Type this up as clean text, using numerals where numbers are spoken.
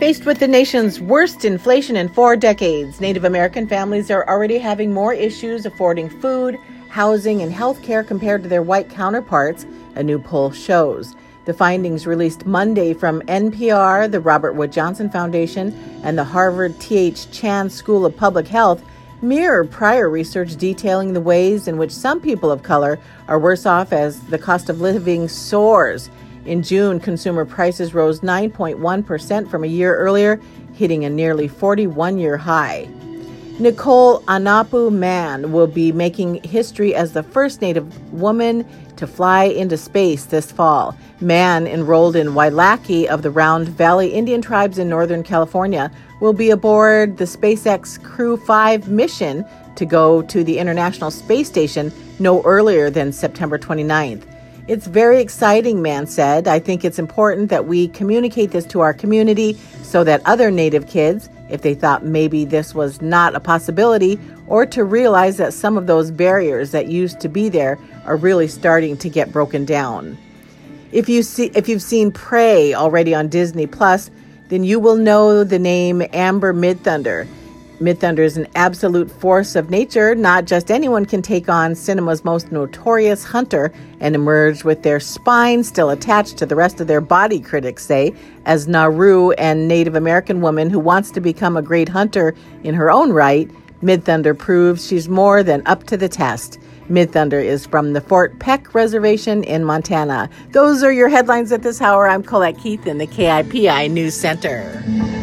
Faced with the nation's worst inflation in 4 decades, Native American families are already having more issues affording food, housing, and health care compared to their white counterparts, a new poll shows. The findings released Monday from NPR, the Robert Wood Johnson Foundation, and the Harvard T.H. Chan School of Public Health mirror prior research detailing the ways in which some people of color are worse off as the cost of living soars. In June, consumer prices rose 9.1% from a year earlier, hitting a nearly 41-year high. Nicole Anapu Mann will be making history as the first Native woman to fly into space this fall. Mann, enrolled in Wailaki of the Round Valley Indian Tribes in Northern California, will be aboard the SpaceX Crew 5 mission to go to the International Space Station no earlier than September 29th. It's very exciting, Mann said. I think it's important that we communicate this to our community so that other Native kids, if they thought maybe this was not a possibility, or to realize that some of those barriers that used to be there are really starting to get broken down. If you've seen Prey already on Disney Plus, then you will know the name Amber Midthunder. Midthunder is an absolute force of nature. Not just anyone can take on cinema's most notorious hunter and emerge with their spine still attached to the rest of their body, critics say, as Nauru and Native American woman who wants to become a great hunter in her own right. Midthunder proves she's more than up to the test. Midthunder is from the Fort Peck Reservation in Montana. Those are your headlines at this hour. I'm Colette Keith in the KIPI News Center.